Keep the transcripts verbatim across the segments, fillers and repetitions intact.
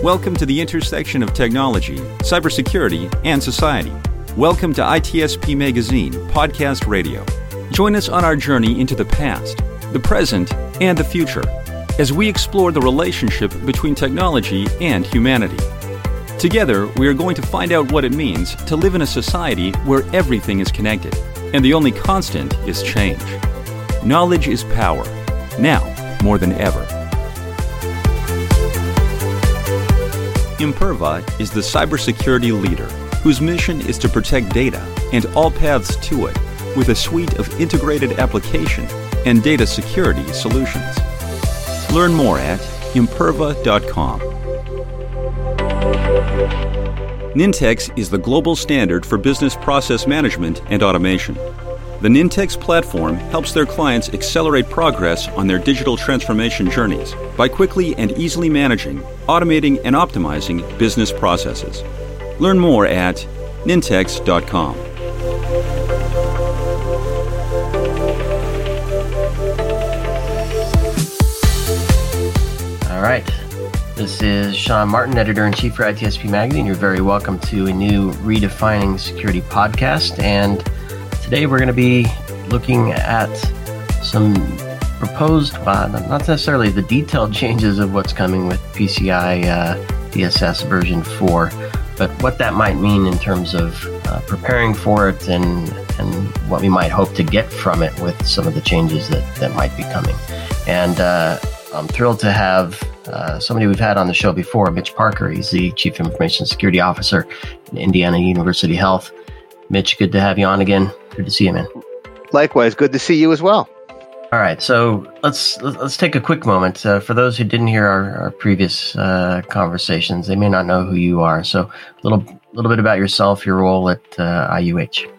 Welcome to the intersection of technology, cybersecurity, and society. Welcome to I T S P Magazine Podcast Radio. Join us on our journey into the past, the present, and the future as we explore the relationship between technology and humanity. Together, we are going to find out what it means to live in a society where everything is connected, and the only constant is change. Knowledge is power, now more than ever. Imperva is the cybersecurity leader whose mission is to protect data and all paths to it with a suite of integrated application and data security solutions. Learn more at imperva dot com. Nintex is the global standard for business process management and automation. The Nintex platform helps their clients accelerate progress on their digital transformation journeys by quickly and easily managing, automating, and optimizing business processes. Learn more at nintex dot com. All right. This is Sean Martin, Editor-in-Chief for I T S P Magazine. You're very welcome to a new Redefining Security podcast. And today we're going to be looking at some proposed, uh, not necessarily the detailed changes of what's coming with P C I uh, D S S version four, but what that might mean in terms of uh, preparing for it and and what we might hope to get from it with some of the changes that, that might be coming. And uh, I'm thrilled to have uh, somebody we've had on the show before, Mitch Parker. He's the Chief Information Security Officer at Indiana University Health. Mitch, good to have you on again. Good to see you, man. Likewise, good to see you as well. All right, so let's let's take a quick moment. Uh, for those who didn't hear our, our previous uh, conversations, they may not know who you are. So a little little bit about yourself, your role at uh, I U H.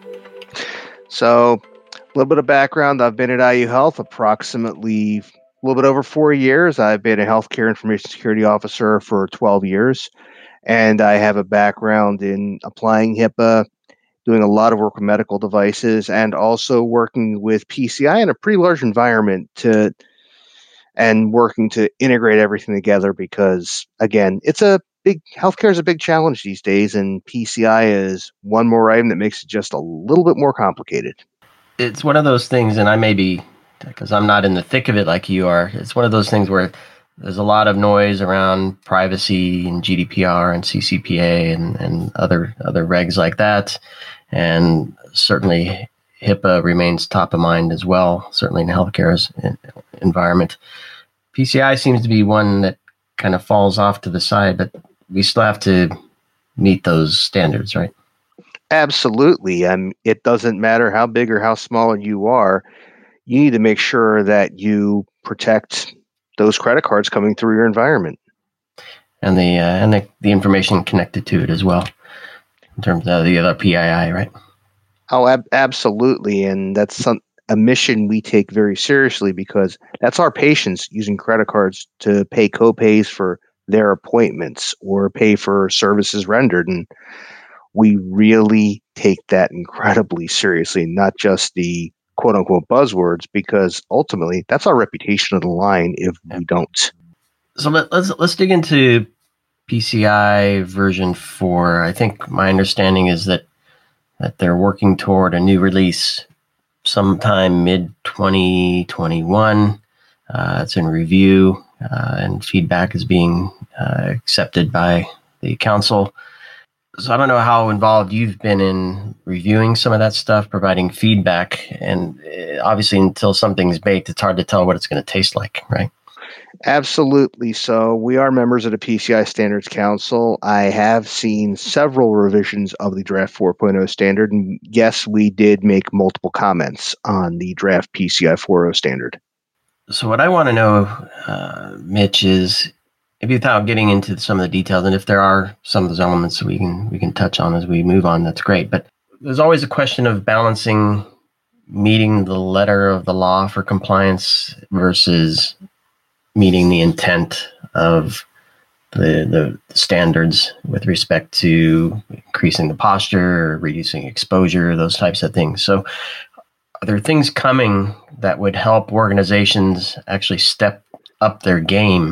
So a little bit of background. I've been at I U Health approximately a little bit over four years. I've been a healthcare information security officer for twelve years, and I have a background in applying HIPAA, doing a lot of work with medical devices, and also working with P C I in a pretty large environment to, and working to integrate everything together because, again, it's a big, healthcare is a big challenge these days, and P C I is one more item that makes it just a little bit more complicated. It's one of those things, and I may be, because I'm not in the thick of it like you are, it's one of those things where there's a lot of noise around privacy and G D P R and C C P A and, and other other regs like that. And certainly HIPAA remains top of mind as well, certainly in the healthcare environment. P C I seems to be one that kind of falls off to the side, but we still have to meet those standards, right? Absolutely. Um, it doesn't matter how big or how small you are. You need to make sure that you protect those credit cards coming through your environment. And the uh, and the, the information connected to it as well, in terms of the other P I I, right? Oh, ab- absolutely. And that's some, a mission we take very seriously because that's our patients using credit cards to pay copays for their appointments or pay for services rendered. And we really take that incredibly seriously, not just the quote unquote buzzwords, because ultimately that's our reputation on the line if we don't. So let, let's let's dig into P C I version four. I think my understanding is that that they're working toward a new release sometime mid twenty twenty-one. Uh, it's in review uh, and feedback is being uh, accepted by the council. So I don't know how involved you've been in reviewing some of that stuff, providing feedback, and obviously until something's baked, it's hard to tell what it's going to taste like, right? Absolutely. So we are members of the P C I Standards Council. I have seen several revisions of the Draft four point oh standard, and yes, we did make multiple comments on the Draft P C I four point oh standard. So what I want to know, uh, Mitch, is maybe without getting into some of the details, and if there are some of those elements that we can we can touch on as we move on, that's great. But there's always a question of balancing meeting the letter of the law for compliance versus meeting the intent of the the standards with respect to increasing the posture, reducing exposure, those types of things. So are there things coming that would help organizations actually step up their game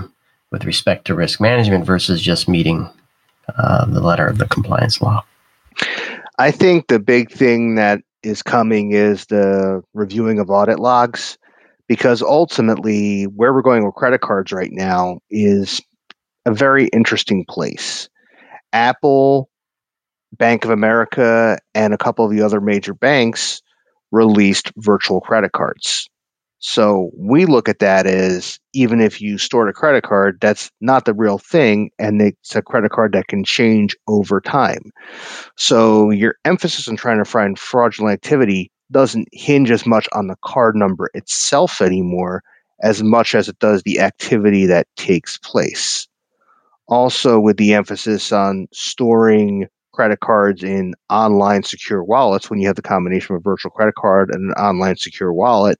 with respect to risk management versus just meeting uh, the letter of the compliance law? I think the big thing that is coming is the reviewing of audit logs, because ultimately where we're going with credit cards right now is a very interesting place. Apple, Bank of America, and a couple of the other major banks released virtual credit cards. So we look at that as, even if you stored a credit card, that's not the real thing, and it's a credit card that can change over time. So your emphasis on trying to find fraudulent activity doesn't hinge as much on the card number itself anymore as much as it does the activity that takes place. Also, with the emphasis on storing credit cards in online secure wallets, when you have the combination of a virtual credit card and an online secure wallet,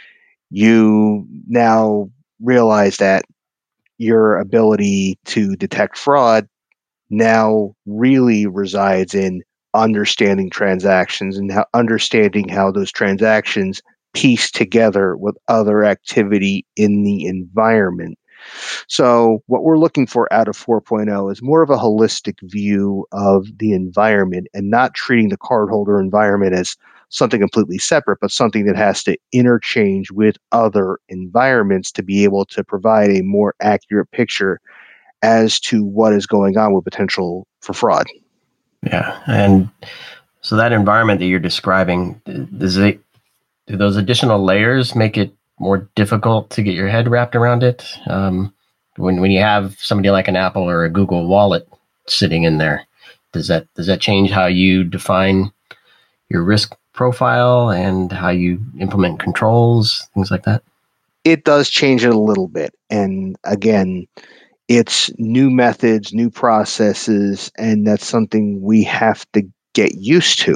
you now realize that your ability to detect fraud now really resides in understanding transactions and how, understanding how those transactions piece together with other activity in the environment. So what we're looking for out of four point oh is more of a holistic view of the environment and not treating the cardholder environment as something completely separate, but something that has to interchange with other environments to be able to provide a more accurate picture as to what is going on with potential for fraud. Yeah. And so that environment that you're describing, does it, do those additional layers make it more difficult to get your head wrapped around it? Um, when when you have somebody like an Apple or a Google Wallet sitting in there, does that does that change how you define your risk profile and how you implement controls, things like that? It does change it a little bit. And again, it's new methods, new processes, and that's something we have to get used to.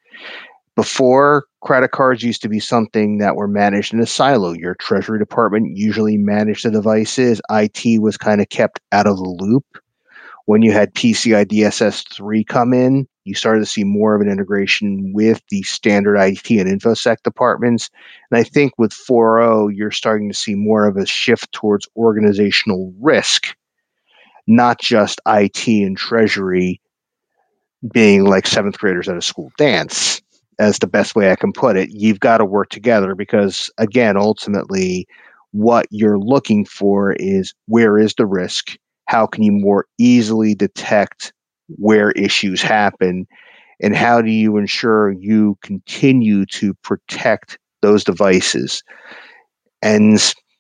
Before, credit cards used to be something that were managed in a silo. Your Treasury Department usually managed the devices. I T was kind of kept out of the loop. When you had P C I D S S three come in, you started to see more of an integration with the standard I T and InfoSec departments. And I think with four point oh, you're starting to see more of a shift towards organizational risk, not just I T and Treasury being like seventh graders at a school dance, as the best way I can put it. You've got to work together because, again, ultimately, what you're looking for is, where is the risk? How can you more easily detect where issues happen? And how do you ensure you continue to protect those devices? And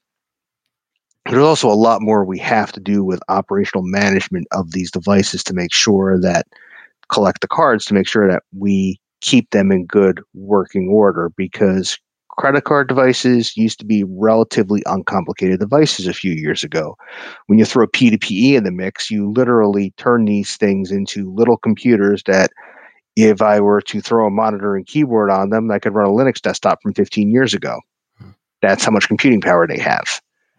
there's also a lot more we have to do with operational management of these devices to make sure that, collect the cards to make sure that we keep them in good working order, because credit card devices used to be relatively uncomplicated devices a few years ago. When you throw P two P E in the mix, you literally turn these things into little computers that, if I were to throw a monitor and keyboard on them, I could run a Linux desktop from fifteen years ago. That's how much computing power they have.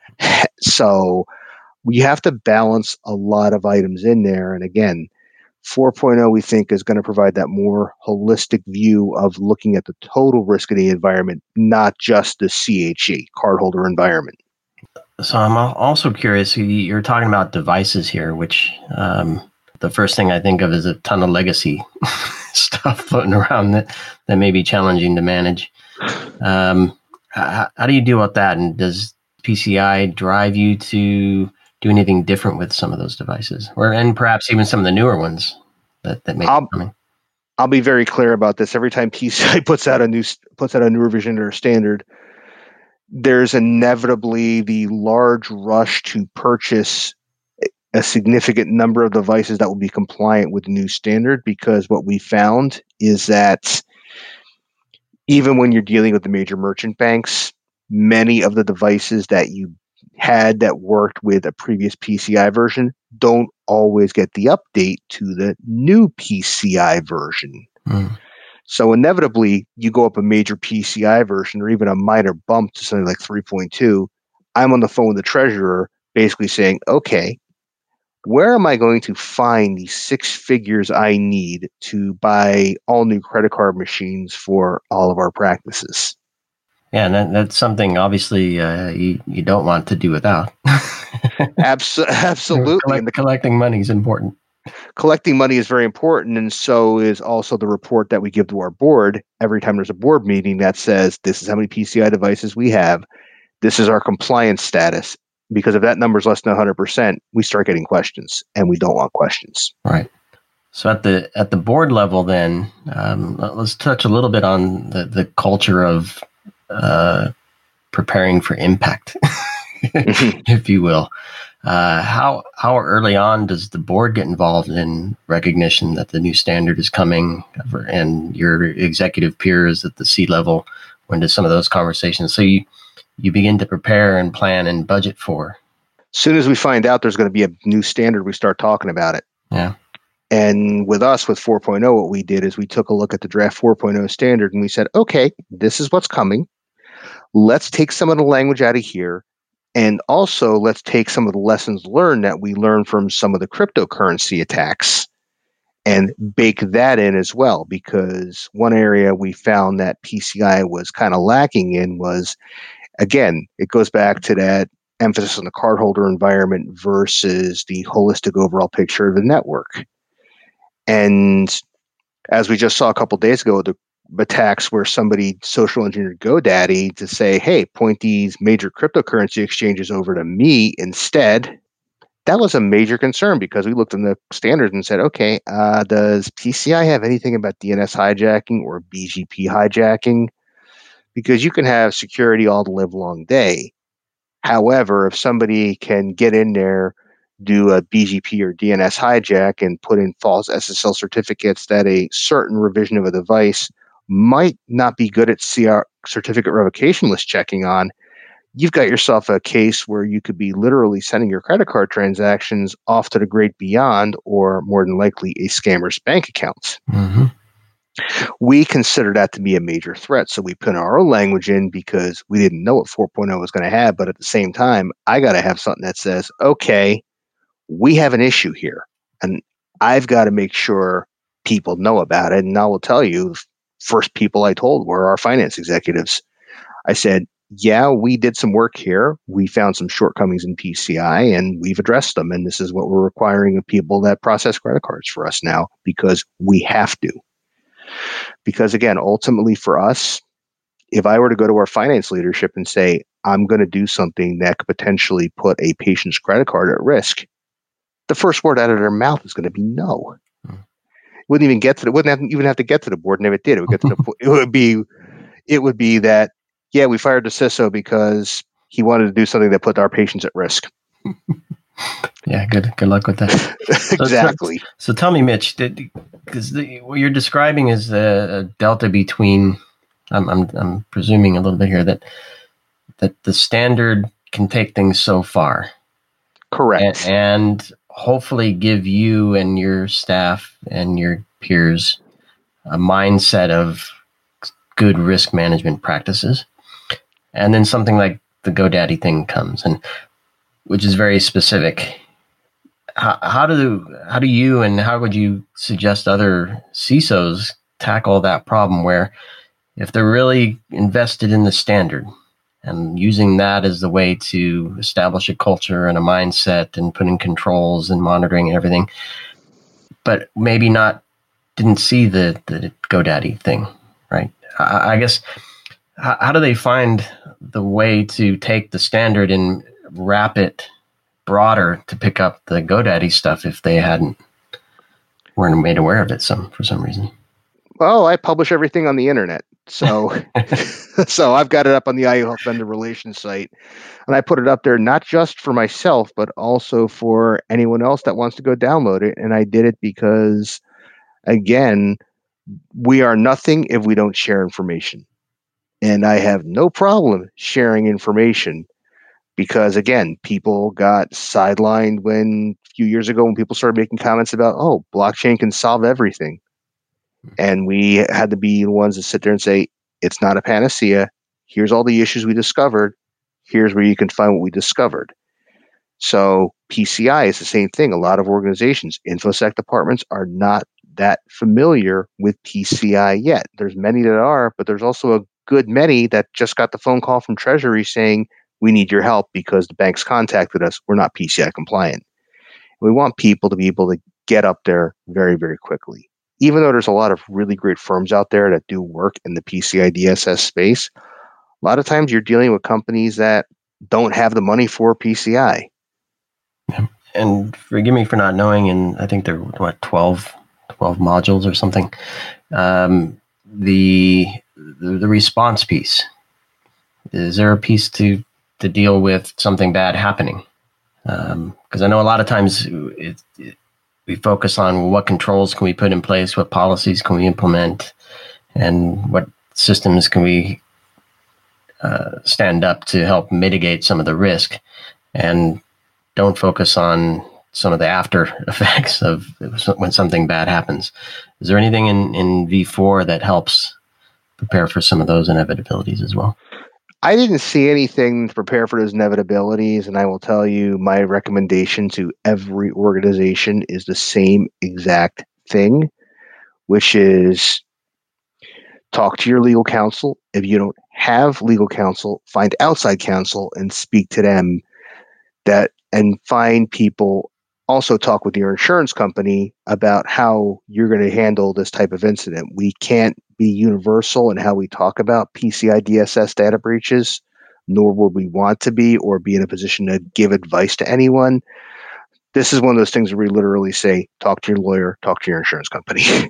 So we have to balance a lot of items in there. And again, four point oh, we think, is going to provide that more holistic view of looking at the total risk of the environment, not just the C H E, cardholder environment. So I'm also curious, you're talking about devices here, which um, the first thing I think of is a ton of legacy stuff floating around that, that may be challenging to manage. Um, how, how do you deal with that? And does P C I drive you to do anything different with some of those devices, or and perhaps even some of the newer ones that, that may be coming? I'll be very clear about this. Every time P C I puts out a new puts out a new revision or standard, there's inevitably the large rush to purchase a significant number of devices that will be compliant with the new standard, because what we found is that even when you're dealing with the major merchant banks, many of the devices that you had that worked with a previous P C I version don't always get the update to the new P C I version. Mm. So inevitably, you go up a major P C I version or even a minor bump to something like three point two. I'm on the phone with the treasurer basically saying, okay, where am I going to find the six figures I need to buy all new credit card machines for all of our practices? Yeah, and that, that's something obviously uh, you, you don't want to do without. Abs- absolutely. Collect, and the, collecting money is important. collecting money is very important, and so is also the report that we give to our board every time there's a board meeting that says this is how many P C I devices we have, this is our compliance status. Because if that number is less than one hundred percent, we start getting questions, and we don't want questions. Right. So at the at the board level, then um, let's touch a little bit on the, the culture of uh, preparing for impact, if you will. Uh, how how early on does the board get involved in recognition that the new standard is coming, and your executive peers at the C level? When does some of those conversations? So you you begin to prepare and plan and budget for? As soon as we find out there's going to be a new standard, we start talking about it. Yeah. And with us, with four point oh, what we did is we took a look at the draft four point oh standard and we said, okay, this is what's coming. Let's take some of the language out of here. And also, let's take some of the lessons learned that we learned from some of the cryptocurrency attacks and bake that in as well. Because one area we found that P C I was kind of lacking in was, again, it goes back to that emphasis on the cardholder environment versus the holistic overall picture of the network. And as we just saw a couple of days ago, the attacks where somebody social engineered GoDaddy to say, hey, point these major cryptocurrency exchanges over to me instead. That was a major concern because we looked in the standards and said, okay, uh, does P C I have anything about D N S hijacking or B G P hijacking? Because you can have security all the live long day. However, if somebody can get in there, do a B G P or D N S hijack and put in false S S L certificates that a certain revision of a device might not be good at C R certificate revocation list checking on, you've got yourself a case where you could be literally sending your credit card transactions off to the great beyond, or more than likely a scammer's bank account. Mm-hmm. We consider that to be a major threat. So we put our own language in because we didn't know what four point oh was going to have. But at the same time, I got to have something that says, okay, we have an issue here. And I've got to make sure people know about it. And I will tell you, the first people I told were our finance executives. I said, yeah, we did some work here. We found some shortcomings in P C I and we've addressed them. And this is what we're requiring of people that process credit cards for us now because we have to. Because again, ultimately for us, if I were to go to our finance leadership and say, I'm going to do something that could potentially put a patient's credit card at risk, the first word out of their mouth is going to be no. Hmm. Wouldn't even get to the, wouldn't have, even have to get to the board, and if it did, it would get to the it would be it would be that, yeah, we fired the C I S O because he wanted to do something that put our patients at risk. Yeah, good good luck with that. Exactly. So, so tell me, Mitch, because what you're describing is a, a delta between, I'm, I'm I'm presuming a little bit here that that the standard can take things so far. Correct. And, and hopefully give you and your staff and your peers a mindset of good risk management practices. And then something like the GoDaddy thing comes, and which is very specific. How, how do how do you and how would you suggest other C I S Os tackle that problem where if they're really invested in the standard and using that as the way to establish a culture and a mindset and put in controls and monitoring and everything, but maybe not didn't see the, the GoDaddy thing, right? I, I guess, how, how do they find the way to take the standard and wrap it broader to pick up the GoDaddy stuff if they hadn't weren't made aware of it some for some reason? Well, I publish everything on the internet. So so I've got it up on the I U Health vendor relations site, and I put it up there not just for myself, but also for anyone else that wants to go download it. And I did it because, again, we are nothing if we don't share information. And I have no problem sharing information because, again, people got sidelined when a few years ago when people started making comments about, oh, blockchain can solve everything. And we had to be the ones that sit there and say, it's not a panacea. Here's all the issues we discovered. Here's where you can find what we discovered. So P C I is the same thing. A lot of organizations, InfoSec departments are not that familiar with P C I yet. There's many that are, but there's also a good many that just got the phone call from Treasury saying, we need your help because the bank's contacted us. We're not P C I compliant. We want people to be able to get up there very, very quickly. Even though there's a lot of really great firms out there that do work in the P C I D S S space, a lot of times you're dealing with companies that don't have the money for P C I. And forgive me for not knowing, and I think there are, what, twelve, twelve modules or something. Um, the, the the response piece, is there a piece to, to deal with something bad happening? Because um, I know a lot of times it, it, we focus on what controls can we put in place, what policies can we implement, and what systems can we uh, stand up to help mitigate some of the risk, and don't focus on some of the after effects of when something bad happens. Is there anything in, in V four that helps prepare for some of those inevitabilities as well? I didn't see anything to prepare for those inevitabilities, and I will tell you my recommendation to every organization is the same exact thing, which is talk to your legal counsel. If you don't have legal counsel, find outside counsel and speak to them. That and find people. Also talk with your insurance company about how you're going to handle this type of incident. We can't be universal in how we talk about P C I D S S data breaches, nor would we want to be or be in a position to give advice to anyone. This is one of those things where we literally say, talk to your lawyer, talk to your insurance company. Yeah.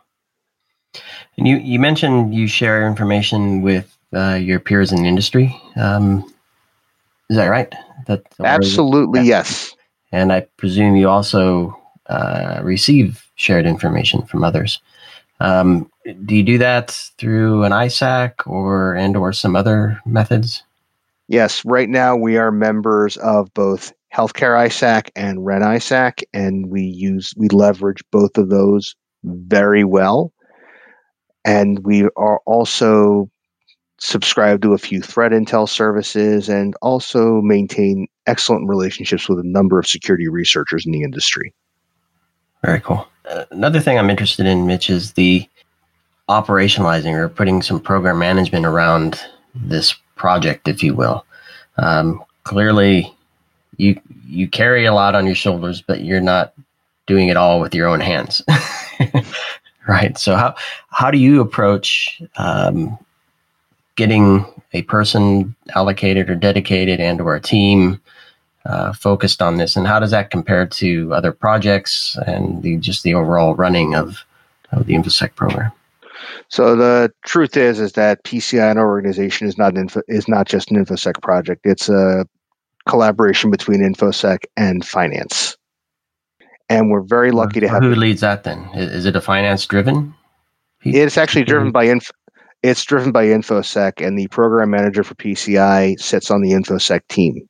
And you, you mentioned you share information with uh, your peers in the industry. Um, is that right? That, Absolutely, that, yes. And I presume you also uh, receive shared information from others. Um, do you do that through an I S A C or and or some other methods? Yes, right now we are members of both Healthcare I S A C and R E N I S A C, and we use we leverage both of those very well. And we are also subscribe to a few threat intel services and also maintain excellent relationships with a number of security researchers in the industry. Very cool. Uh, another thing I'm interested in, Mitch, is the operationalizing or putting some program management around this project, if you will. Um, clearly, you you carry a lot on your shoulders, but you're not doing it all with your own hands, right? So how how do you approach um, getting a person allocated or dedicated and or a team uh, focused on this, and how does that compare to other projects and the, just the overall running of, of the InfoSec program? So the truth is, is that P C I in our organization is not an info, is not just an InfoSec project. It's a collaboration between InfoSec and finance, and we're very lucky well, to have. Who leads that then? Is it a finance-driven? It's actually driven by Inf. It's driven by InfoSec, and the program manager for P C I sits on the InfoSec team.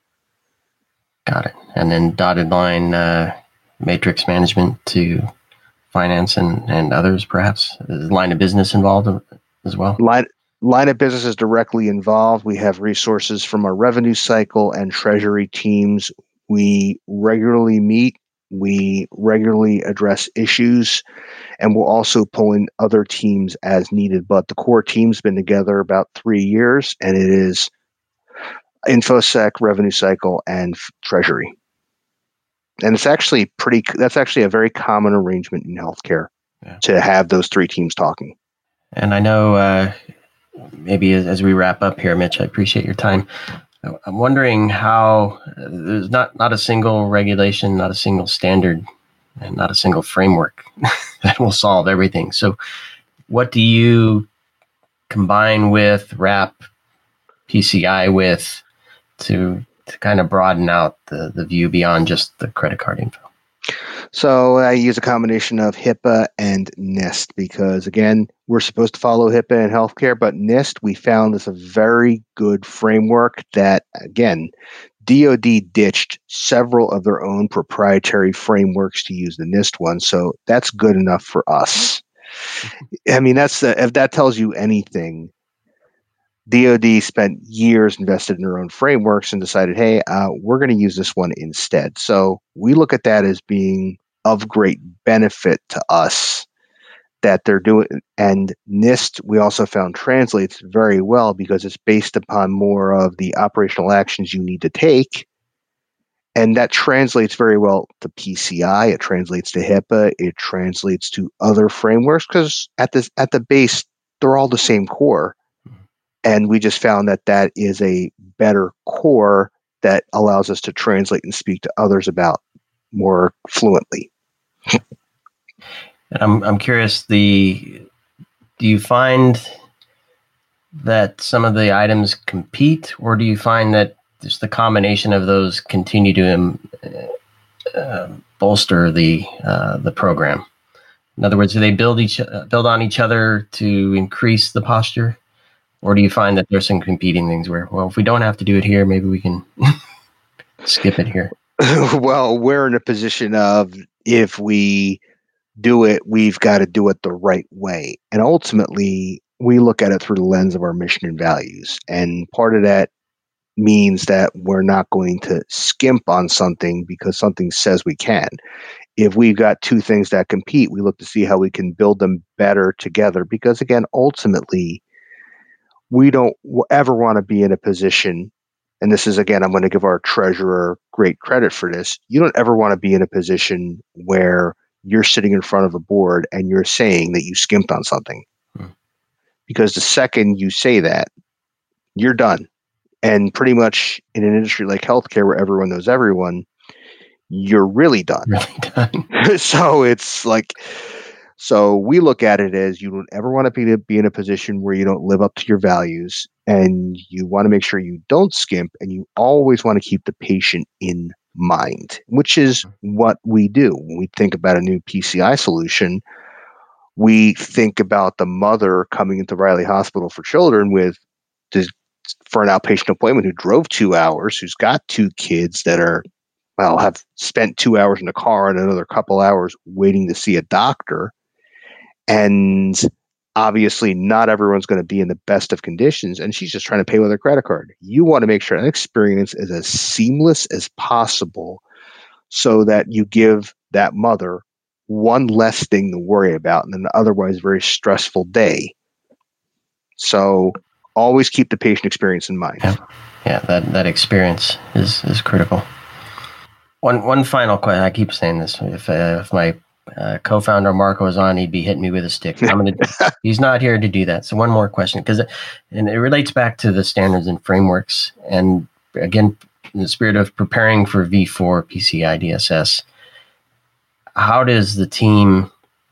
Got it. And then dotted line uh, matrix management to finance and, and others, perhaps? Is line of business involved as well? Line, line of business is directly involved. We have resources from our revenue cycle and treasury teams. We regularly meet. We regularly address issues, and we'll also pull in other teams as needed. But the core team's been together about three years, and it is InfoSec, revenue cycle, and f- treasury. And it's actually pretty, that's actually a very common arrangement in healthcare yeah. to have those three teams talking. And I know uh, maybe as, as we wrap up here, Mitch, I appreciate your time. I'm wondering how uh, there's not, not a single regulation, not a single standard, and not a single framework that will solve everything. So what do you combine with, wrap P C I with to to kind of broaden out the, the view beyond just the credit card info? So I use a combination of HIPAA and NIST because, again, we're supposed to follow HIPAA in healthcare, but NIST, we found is a very good framework that, again, D O D ditched several of their own proprietary frameworks to use the NIST one. So that's good enough for us. I mean, that's the, if that tells you anything, D O D spent years invested in their own frameworks and decided, hey, uh, we're going to use this one instead. So we look at that as being of great benefit to us that they're doing. And NIST, we also found, translates very well because it's based upon more of the operational actions you need to take. And that translates very well to P C I. It translates to HIPAA. It translates to other frameworks because at this at the base, they're all the same core. And we just found that that is a better core that allows us to translate and speak to others about more fluently. I'm I'm curious. The do you find that some of the items compete, or do you find that just the combination of those continue to um, uh, bolster the uh, the program? In other words, do they build each uh, build on each other to increase the posture, or do you find that there's some competing things where, well, if we don't have to do it here, maybe we can skip it here? Well, we're in a position of if we do it, we've got to do it the right way, and ultimately, we look at it through the lens of our mission and values, and part of that means that we're not going to skimp on something because something says we can. If we've got two things that compete, we look to see how we can build them better together. Because again, ultimately, we don't ever want to be in a position, and this is, again, I'm going to give our treasurer great credit for this. You don't ever want to be in a position where you're sitting in front of a board and you're saying that you skimped on something. Hmm. Because the second you say that, you're done. And pretty much in an industry like healthcare where everyone knows everyone, you're really done. Really done. So it's like, so we look at it as you don't ever want to be, to be in a position where you don't live up to your values, and you want to make sure you don't skimp, and you always want to keep the patient in mind, which is what we do. When we think about a new P C I solution, we think about the mother coming into Riley Hospital for Children with this, for an outpatient appointment, who drove two hours, who's got two kids that are, well, have spent two hours in the car and another couple hours waiting to see a doctor. And obviously not everyone's going to be in the best of conditions, and she's just trying to pay with her credit card. You want to make sure that experience is as seamless as possible so that you give that mother one less thing to worry about in an otherwise very stressful day. So always keep the patient experience in mind. Yeah, yeah, that, that experience is, is critical. One one final question. I keep saying this. If uh, if my uh, co-founder Marco was on, he'd be hitting me with a stick. I'm gonna. He's not here to do that. So one more question, because it, and it relates back to the standards and frameworks. And again, in the spirit of preparing for V four P C I D S S, how does the team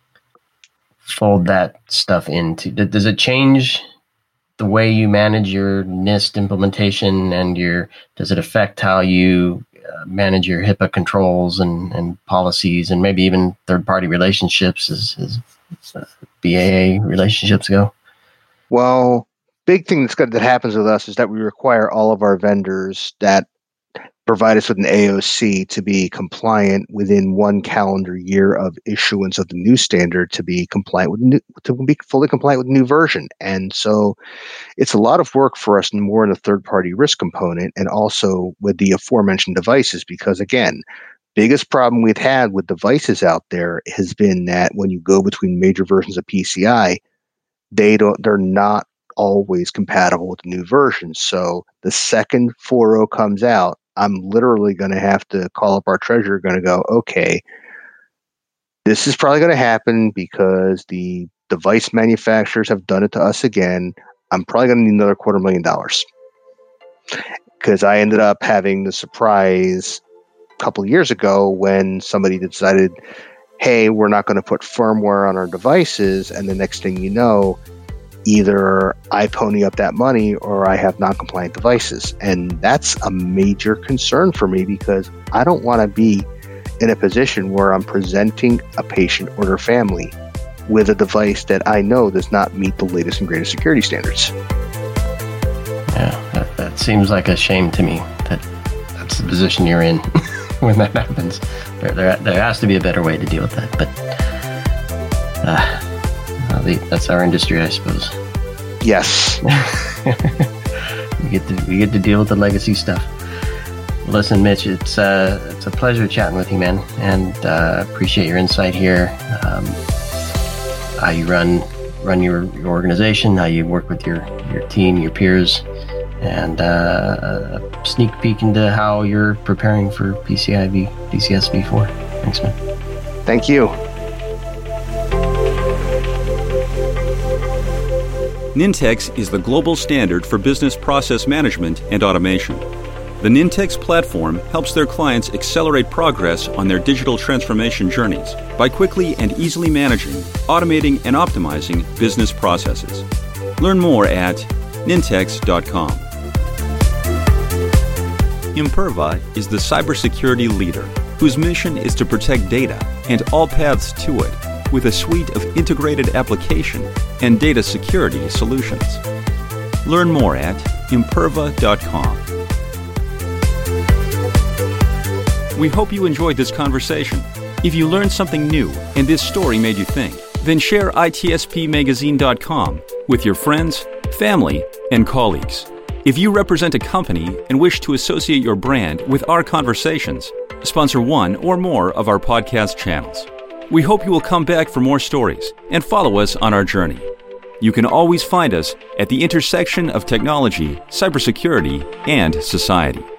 fold that stuff into? Does it change the way you manage your NIST implementation, and your, does it affect how you uh, manage your HIPAA controls and, and policies, and maybe even third-party relationships as, as uh, B A A relationships go? Well, big thing that's good that happens with us is that we require all of our vendors that provide us with an A O C to be compliant within one calendar year of issuance of the new standard to be compliant with the new, to be fully compliant with the new version. And so it's a lot of work for us, and more in the third-party risk component, and also with the aforementioned devices, because again, biggest problem we've had with devices out there has been that when you go between major versions of P C I, they don't, they're not always compatible with the new version. So the second four point oh comes out, I'm literally going to have to call up our treasurer, going to go, okay, this is probably going to happen because the device manufacturers have done it to us again. I'm probably going to need another quarter million dollars. Because I ended up having the surprise a couple of years ago when somebody decided, hey, we're not going to put firmware on our devices. And the next thing you know, either I pony up that money or I have non-compliant devices. And that's a major concern for me, because I don't want to be in a position where I'm presenting a patient or their family with a device that I know does not meet the latest and greatest security standards. Yeah, that, that seems like a shame to me that that's the position you're in when that happens. There, there, there has to be a better way to deal with that, but uh, that's our industry, I suppose. Yes. we get to we get to deal with the legacy stuff. Listen, Mitch, it's uh, it's a pleasure chatting with you, man, and uh, appreciate your insight here. Um, how you run run your, your organization, how you work with your, your team, your peers, and uh, a sneak peek into how you're preparing for P C I V, P C S V four. Thanks, man. Thank you. Nintex is the global standard for business process management and automation. The Nintex platform helps their clients accelerate progress on their digital transformation journeys by quickly and easily managing, automating, and optimizing business processes. Learn more at nintex dot com. Imperva is the cybersecurity leader whose mission is to protect data and all paths to it with a suite of integrated application and data security solutions. Learn more at imperva dot com. We hope you enjoyed this conversation. If you learned something new and this story made you think, then share I T S P magazine dot com with your friends, family, and colleagues. If you represent a company and wish to associate your brand with our conversations, sponsor one or more of our podcast channels. We hope you will come back for more stories and follow us on our journey. You can always find us at the intersection of technology, cybersecurity, and society.